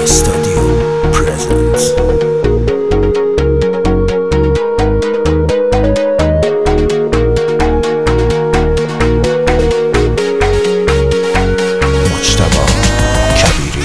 Studio presents. مجتبی کبیری.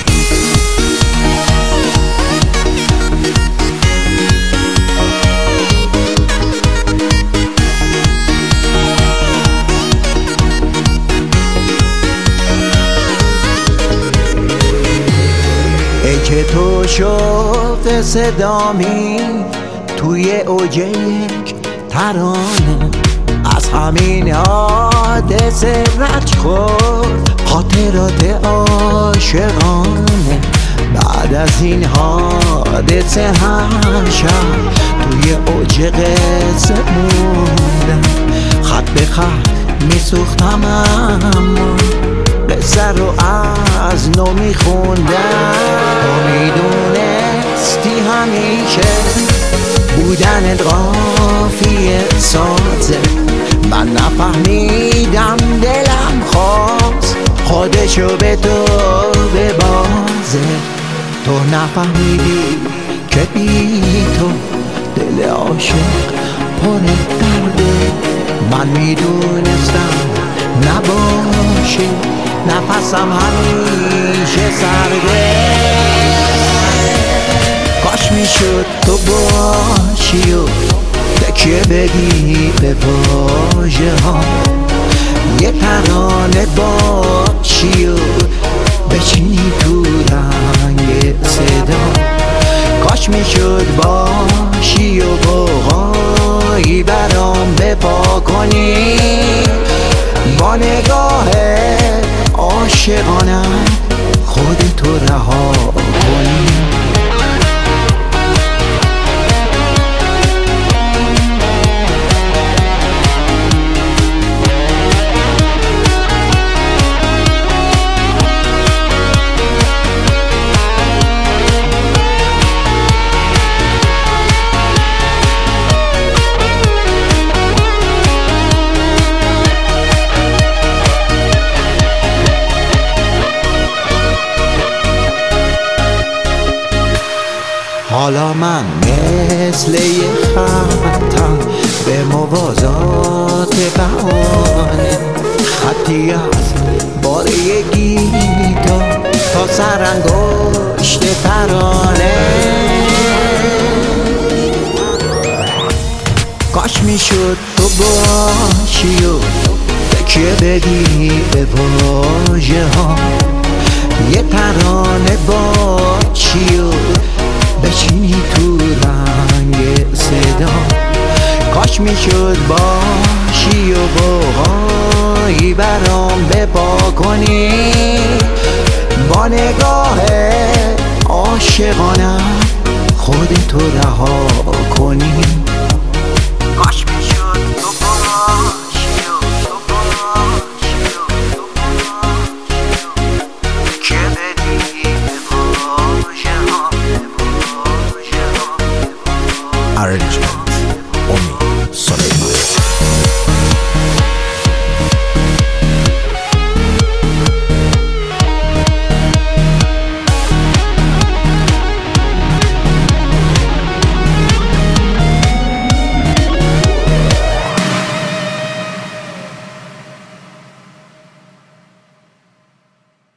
ای که تو شفت صدامی توی اوج یک ترانه، از همین حادثه رنج خورد خاطرات عاشقانه. بعد از این حادثه هر شب توی اوج قصه موندم، خط به خط میسوختم اما قصه رو از نو میخوندم. تو میدونستی همیشه بودن قافیه سازه، من نفهمیدم دلم خواست خودشو به تو ببازه. تو نفهمیدی که بی تو دل عاشق پر درده، من میدونستم نباشی نفسم همیشه سرده. کاش میشد تو باشی و تکیه بدی به واژه ها، یه ترانه باشی و بچینی تو رنگ صدا. کاش میشد باشی و بغایی برام بپا کنی، با نگاه عاشقانم خودتو رها کنی. حالا من مثل یه خطم به موازات بهانه، خطی از باره گیتار تا سرانگشت ترانه. کاش میشد تو باشی و تکیه بدی به واژه ها، یه ترانه باشی و بچینی تو رنگ صدا. کاش میشد باشی و بغایی برام بپا کنی، با نگاه عاشقانم خودتو رها کنی.